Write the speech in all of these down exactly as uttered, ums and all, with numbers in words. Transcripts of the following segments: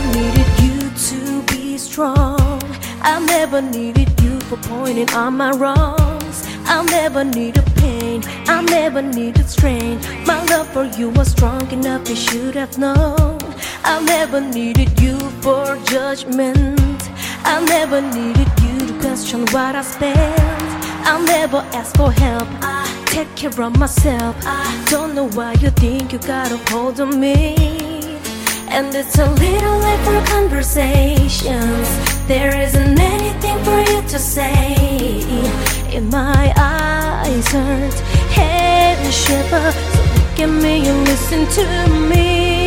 needed you to be strong. I never needed you for pointing out my wrongs. I never needed pain, I never needed strain. My love for you was strong enough, you should have known. I never needed you for judgment. I never needed you to question what I spent. I never asked for help, I take care of myself. I don't know why you think you got a hold on me. And it's a little late for conversations. There isn't anything for you to say. In my eyes hurt, head and shiver. So look at me and listen to me.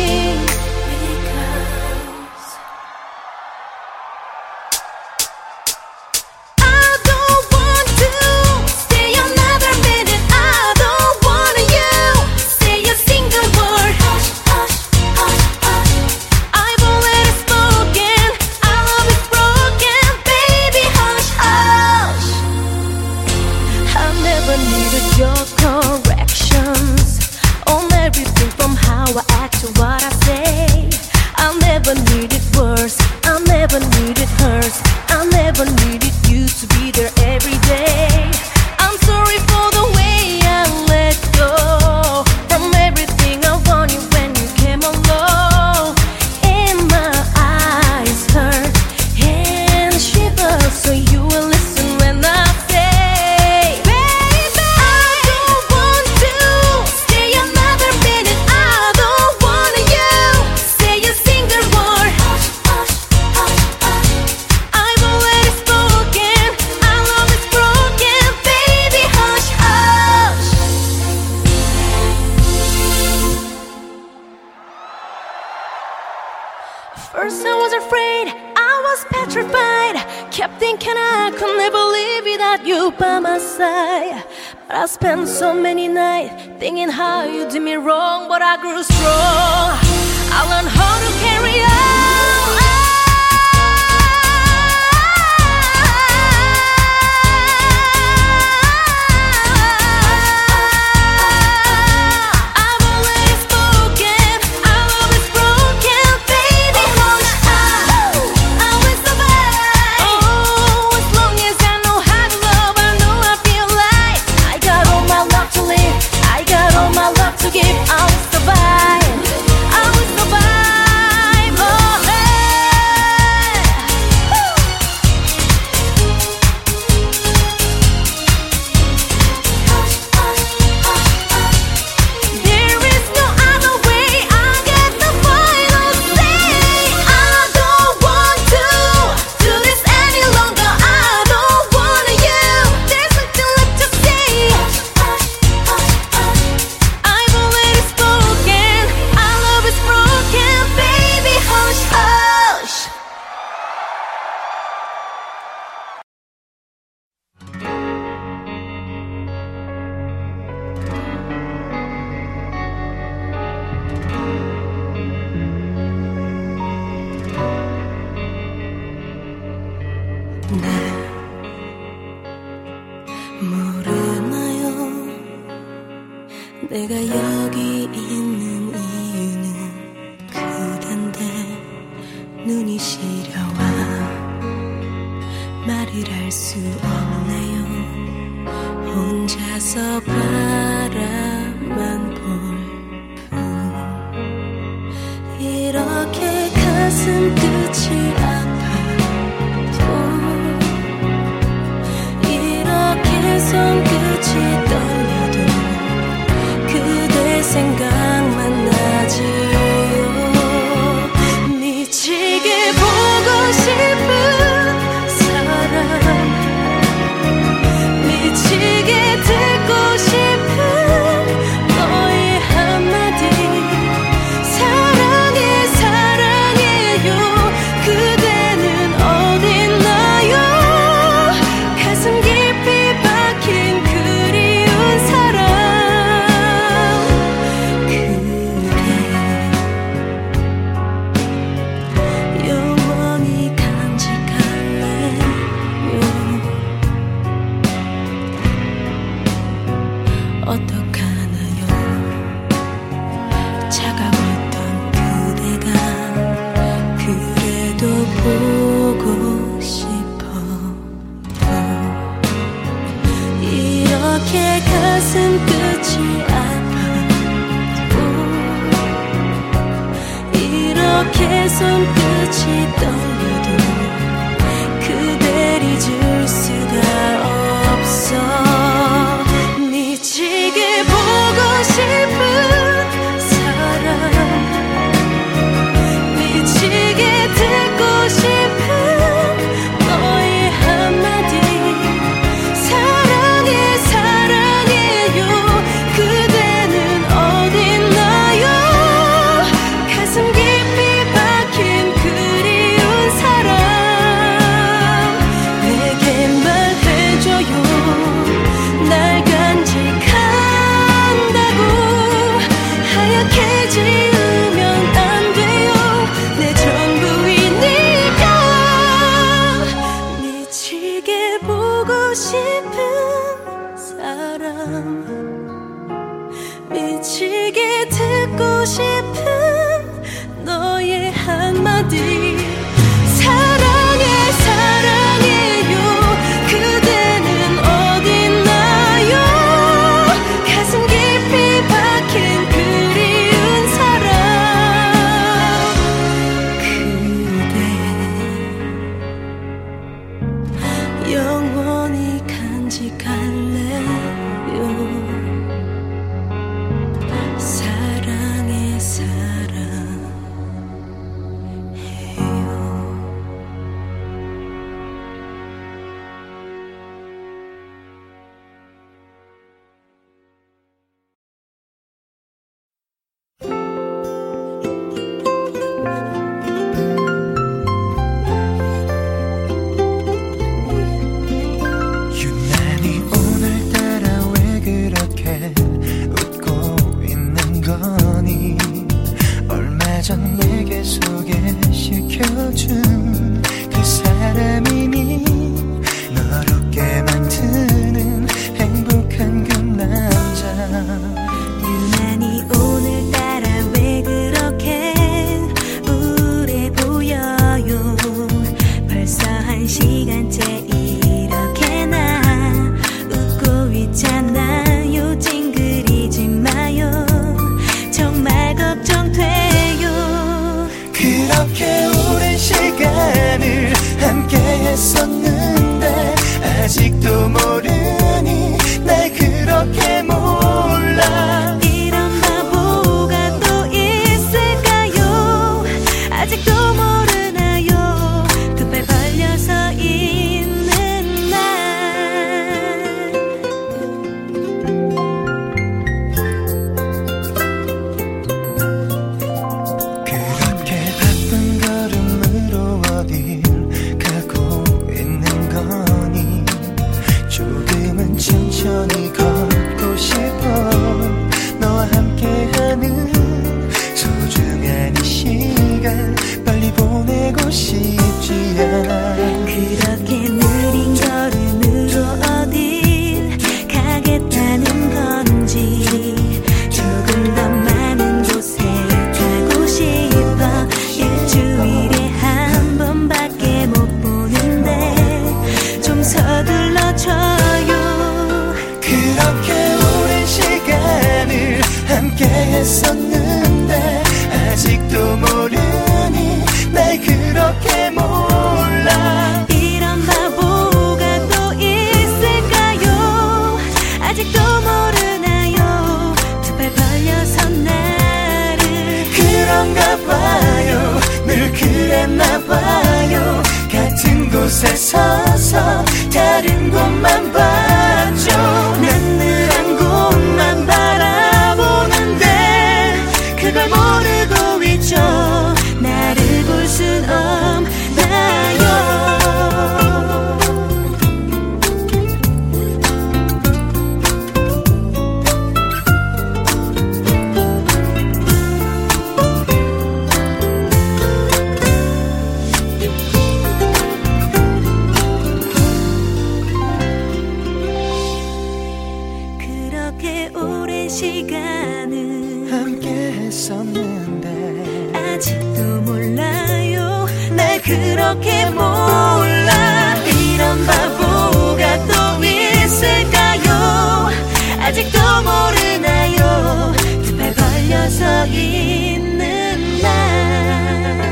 Your corrections on everything from how I act to what I say. I never needed words, I never needed hers. I never needed you to be there every day. I'm sorry for the way I let go from everything I wanted when you came along. And my eyes hurt and shiver, so you will listen when I say, first I was afraid, I was petrified. Kept thinking I could never live without you by my side. But I spent so many nights thinking how you did me wrong. But I grew strong, I learned how to carry on. To give, I will survive, I will survive, oh hey. There is no other way, I get the final say. I don't want to do this any longer, I don't want you. There's nothing left to say. 날 모르나요? 내가 여기 있는 이유는 그댄데 눈이 시려와 말을 할 수 없네요. 혼자서 바라만 볼 뿐. 이렇게 가슴 끝이 아파도 이렇게 손끝이 떨려도 그대 생각만 나지요. 미치게 보고 싶은 사람, 미치게 듣고 싶은 너의 한마디. 사랑해 사랑해요 그대 이렇게 손끝이 떨려도 그댈 잊을 수가 없어. 미치게 보고 싶은 사람, 미치게 듣고 싶은 너의 한마디. 사랑해 사랑해요. 그대는 어딨나요? 가슴 깊이 박힌 그리운 사람, 내게 말해줘요. 날 간직한다고 하얗게 지으면 안 돼요. 내 전부이니까. 미치게 보고 싶은 사람, 미치게 듣고 싶은 너의 한마디. 사랑해 사랑해요. 그대는 어딨나요? 가슴 깊이 박힌 그리운 사람, 그대 영원히 간직할래요. 사랑해 사랑해요. 유난히 오늘따라 왜 그렇게 웃고 있는 거니? 얼마 전 내게 소개시켜준 그 사람이니? 너를 웃게 만드는 행복한 그 남자. 유난히 오늘따라 왜 그렇게 우울해 보여요? 벌써 한 시간째 이렇게나 웃고 있잖아요. 찡그리지 마요. 정말 걱정돼요. 그렇게 오랜 시간을 함께 했었는데 아직도 모르니? 날 그렇게 몰라. 이런 바보가 또 있을까요? 아직도 모르나요? 두 발 벌려서 있는 날. 그렇게 바쁜 걸음으로 어딜 가고 있는 거니? 조금은 천천히 걷고 싶어. 너와 함께하는 소중한 이 시간 빨리 보내고 싶지 않아. 그렇게 느린 걸음으로 어딜 가겠다는 건지, 조금 더 많은 곳에 가고 싶어. 일주일에 한 번밖에 못 보는데 좀 서둘러줘요. 그렇게 오랜 시간을 함께 했었는데 아직도 모르니? 날 그렇게 몰라. 이런 바보가 또 있을까요? 아직도 모르나요? 두 발 벌려서 나를. 그런가 봐요. 늘 그랬나 봐요. 같은 곳에 서서 다른 곳만 봤죠. 난 늘 한 곳만 바라보는데 그걸 모르고 있죠. 나를 볼 순 없나요? 그렇게 오랜 시간을 함께 했었는데 아직도 몰라요. 날 그렇게 몰라. 이런 바보가 또 있을까요? 아직도 모르나요? 두 발 벌려서 있는 날.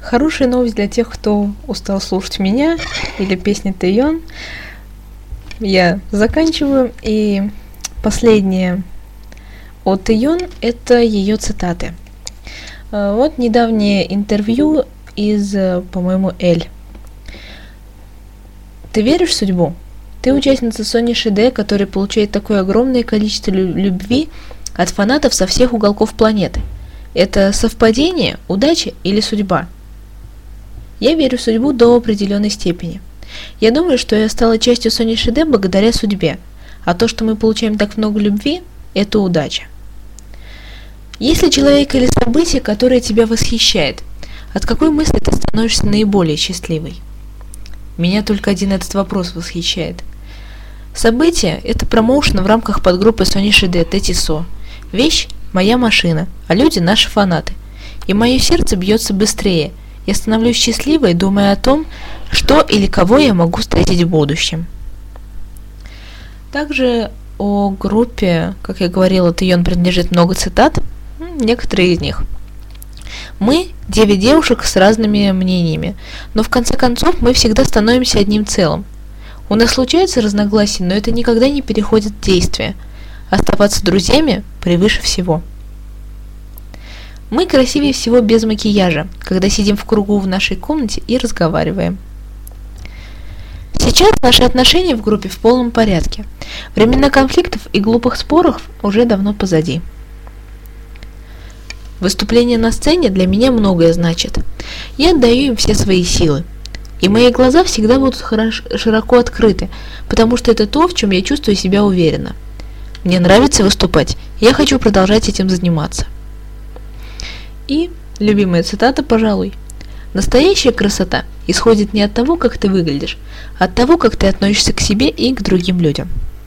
хорошая новость для тех, кто устал слушать меня или песни Тэйон. Я заканчиваю, и последнее от Тэйон – это ее цитаты. Вот недавнее интервью из, по-моему, Эль. Ты веришь в судьбу? Ты участница Сони Шиде, которая получает такое огромное количество любви от фанатов со всех уголков планеты. Это совпадение, удача или судьба? Я верю в судьбу до определенной степени. Я думаю, что я стала частью Сони Шиде благодаря судьбе, а то, что мы получаем так много любви, это удача. Есть ли человек или событие, которое тебя восхищает? От какой мысли ты становишься наиболее счастливой? Меня только один этот вопрос восхищает. Событие – это промоушен в рамках подгруппы Сони Шиде Тетисо. Вещь – моя машина, а люди – наши фанаты. И мое сердце бьется быстрее. Я становлюсь счастливой, думая о том, что или кого я могу встретить в будущем. Также о группе, как я говорила, Тэйон принадлежит много цитат, некоторые из них. Мы – девять девушек с разными мнениями, но в конце концов мы всегда становимся одним целым. У нас случаются разногласия, но это никогда не переходит в действие. Оставаться друзьями превыше всего. Мы красивее всего без макияжа, когда сидим в кругу в нашей комнате и разговариваем. Сейчас наши отношения в группе в полном порядке. Времена конфликтов и глупых споров уже давно позади. Выступление на сцене для меня многое значит. Я отдаю им все свои силы. И мои глаза всегда будут хорош, широко открыты, потому что это то, в чем я чувствую себя уверенно. Мне нравится выступать, я хочу продолжать этим заниматься. И любимая цитата, пожалуй. Настоящая красота исходит не от того, как ты выглядишь, а от того, как ты относишься к себе и к другим людям.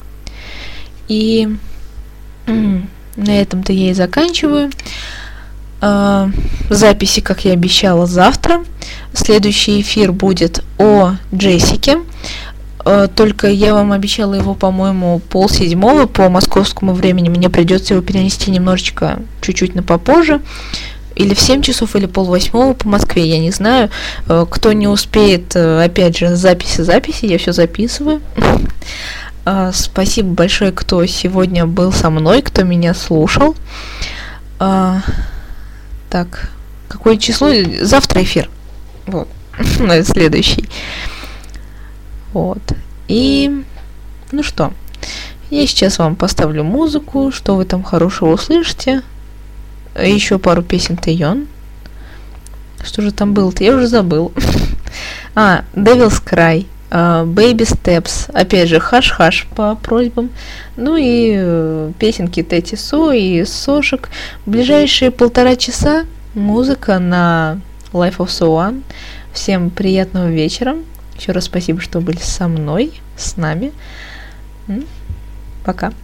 И м- на этом-то я и заканчиваю. Uh, записи, как я обещала, завтра. Следующий эфир будет о Джессике. Uh, только я вам обещала его, по-моему, полседьмого по московскому времени. Мне придется его перенести немножечко, чуть-чуть на попозже. Или в семь часов, или полвосьмого по Москве, я не знаю. Uh, кто не успеет, uh, опять же, записи-записи, я все записываю. Uh, спасибо большое, кто сегодня был со мной, кто меня слушал. Uh, Так, какое число? Завтра эфир. Вот. Следующий. Вот. И, ну что, я сейчас вам поставлю музыку, что вы там хорошего услышите. Еще пару песен Тэйон. Что же там было-то? Я уже забыл. А, Devil's Cry, uh, Baby Steps, опять же, хаш-хаш по просьбам. Ну и uh, песенки Тетисо и Сошек. В ближайшие полтора часа музыка на Life of Soan. Всем приятного вечера. Еще раз спасибо, что были со мной, с нами. Пока.